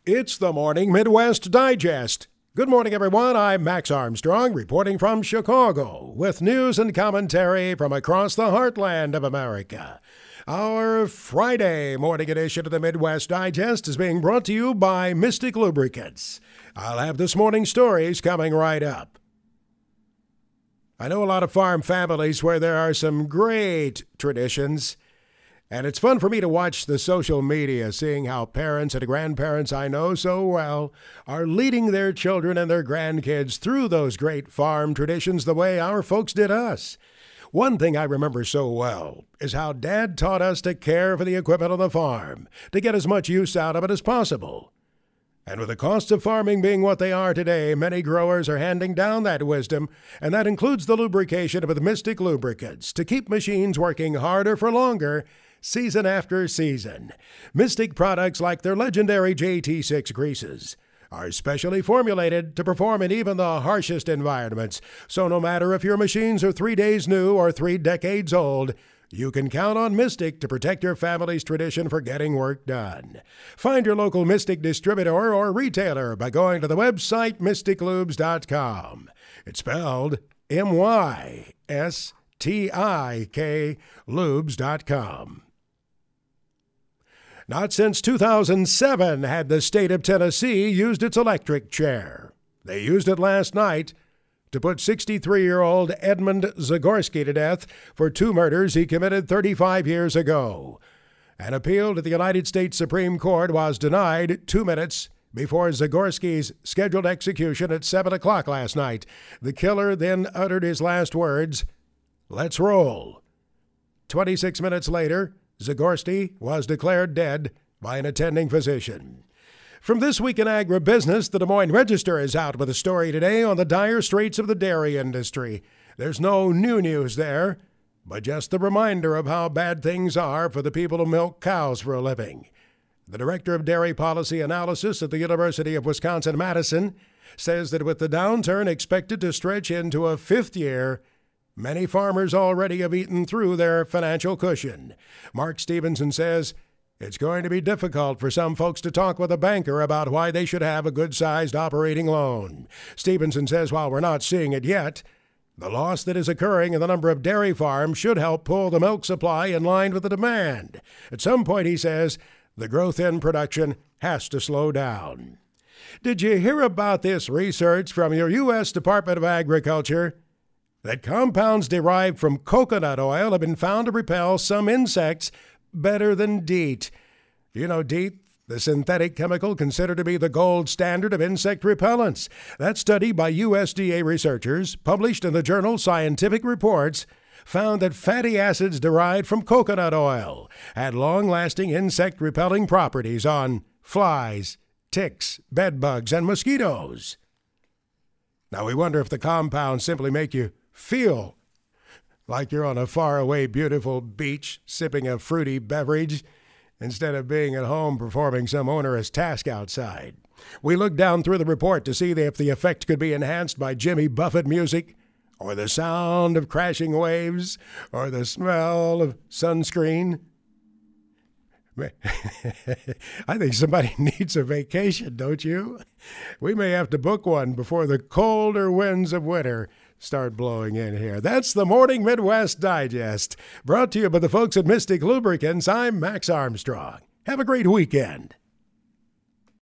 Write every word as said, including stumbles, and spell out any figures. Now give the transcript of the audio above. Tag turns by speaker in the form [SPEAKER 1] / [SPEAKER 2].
[SPEAKER 1] It's the Morning Midwest Digest. Good morning, everyone. I'm Max Armstrong, reporting from Chicago with news and commentary from across the heartland of America. Our Friday morning edition of the Midwest Digest is being brought to you by Mystic Lubricants. I'll have this morning's stories coming right up. I know a lot of farm families where there are some great traditions. And it's fun for me to watch the social media, seeing how parents and grandparents I know so well are leading their children and their grandkids through those great farm traditions the way our folks did us. One thing I remember so well is how Dad taught us to care for the equipment on the farm, to get as much use out of it as possible. And with the costs of farming being what they are today, many growers are handing down that wisdom, and that includes the lubrication with Mystic Lubricants to keep machines working harder for longer, season after season. Mystic products like their legendary J T six greases are specially formulated to perform in even the harshest environments. So no matter if your machines are three days new or three decades old, you can count on Mystic to protect your family's tradition for getting work done. Find your local Mystic distributor or retailer by going to the website mystic lubes dot com. It's spelled M Y S T I K lubes dot com. Not since two thousand seven had the state of Tennessee used its electric chair. They used it last night to put sixty-three-year-old Edmund Zagorski to death for two murders he committed thirty-five years ago. An appeal to the United States Supreme Court was denied two minutes before Zagorski's scheduled execution at seven o'clock last night. The killer then uttered his last words, "Let's roll." twenty-six minutes later, Zagorski was declared dead by an attending physician. From This Week in Agribusiness, the Des Moines Register is out with a story today on the dire straits of the dairy industry. There's no new news there, but just the reminder of how bad things are for the people who milk cows for a living. The director of dairy policy analysis at the University of Wisconsin-Madison says that with the downturn expected to stretch into a fifth year, many farmers already have eaten through their financial cushion. Mark Stevenson says it's going to be difficult for some folks to talk with a banker about why they should have a good-sized operating loan. Stevenson says while we're not seeing it yet, the loss that is occurring in the number of dairy farms should help pull the milk supply in line with the demand. At some point, he says, the growth in production has to slow down. Did you hear about this research from your U S Department of Agriculture? That compounds derived from coconut oil have been found to repel some insects better than DEET. You know DEET, the synthetic chemical considered to be the gold standard of insect repellents. That study by U S D A researchers, published in the journal Scientific Reports, found that fatty acids derived from coconut oil had long-lasting insect-repelling properties on flies, ticks, bedbugs, and mosquitoes. Now we wonder if the compounds simply make you feel like you're on a faraway, beautiful beach sipping a fruity beverage instead of being at home performing some onerous task outside. We looked down through the report to see if the effect could be enhanced by Jimmy Buffett music, or the sound of crashing waves, or the smell of sunscreen. I think somebody needs a vacation, don't you? We may have to book one before the colder winds of winter start blowing in here. That's the Morning Midwest Digest, brought to you by the folks at Mystic Lubricants. I'm Max Armstrong. Have a great weekend.